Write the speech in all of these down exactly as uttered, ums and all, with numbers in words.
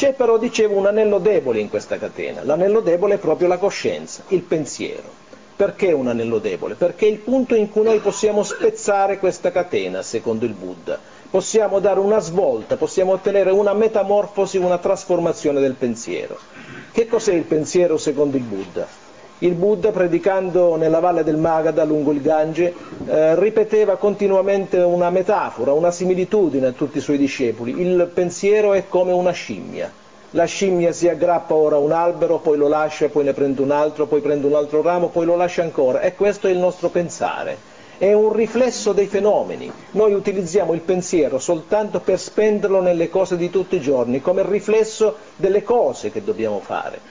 C'è però, dicevo, un anello debole in questa catena. L'anello debole è proprio la coscienza, il pensiero. Perché un anello debole? Perché è il punto in cui noi possiamo spezzare questa catena, secondo il Buddha. Possiamo dare una svolta, possiamo ottenere una metamorfosi, una trasformazione del pensiero. Che cos'è il pensiero secondo il Buddha? Il Buddha, predicando nella valle del Magadha, lungo il Gange, eh, ripeteva continuamente una metafora, una similitudine a tutti i suoi discepoli. Il pensiero è come una scimmia. La scimmia si aggrappa ora a un albero, poi lo lascia, poi ne prende un altro, poi prende un altro ramo, poi lo lascia ancora. E questo è il nostro pensare. È un riflesso dei fenomeni. Noi utilizziamo il pensiero soltanto per spenderlo nelle cose di tutti i giorni, come il riflesso delle cose che dobbiamo fare.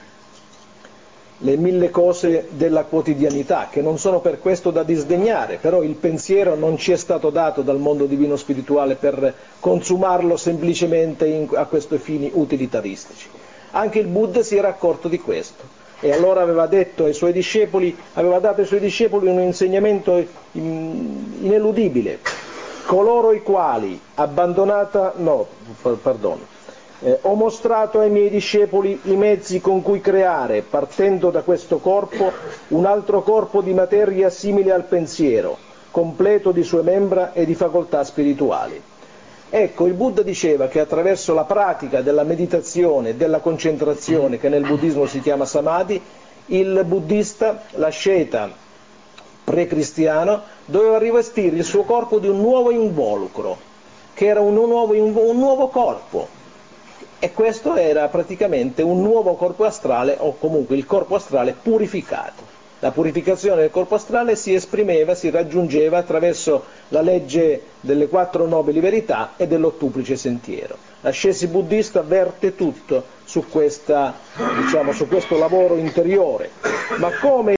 Le mille cose della quotidianità, che non sono per questo da disdegnare, però il pensiero non ci è stato dato dal mondo divino spirituale per consumarlo semplicemente in, a questi fini utilitaristici. Anche il Buddha si era accorto di questo e allora aveva detto ai suoi discepoli, aveva dato ai suoi discepoli un insegnamento ineludibile: coloro i quali abbandonata, no, perdono, Eh, ho mostrato ai miei discepoli i mezzi con cui creare, partendo da questo corpo, un altro corpo di materia simile al pensiero, completo di sue membra e di facoltà spirituali. Ecco, il Buddha diceva che attraverso la pratica della meditazione e della concentrazione, che nel buddismo si chiama samadhi, il buddista, l'asceta pre-cristiano, doveva rivestire il suo corpo di un nuovo involucro, che era un nuovo, un nuovo corpo. E questo era praticamente un nuovo corpo astrale, o comunque il corpo astrale purificato. La purificazione del corpo astrale si esprimeva, si raggiungeva attraverso la legge delle quattro nobili verità e dell'ottuplice sentiero. L'ascesi buddista verte tutto su, questa, diciamo, su questo lavoro interiore. Ma come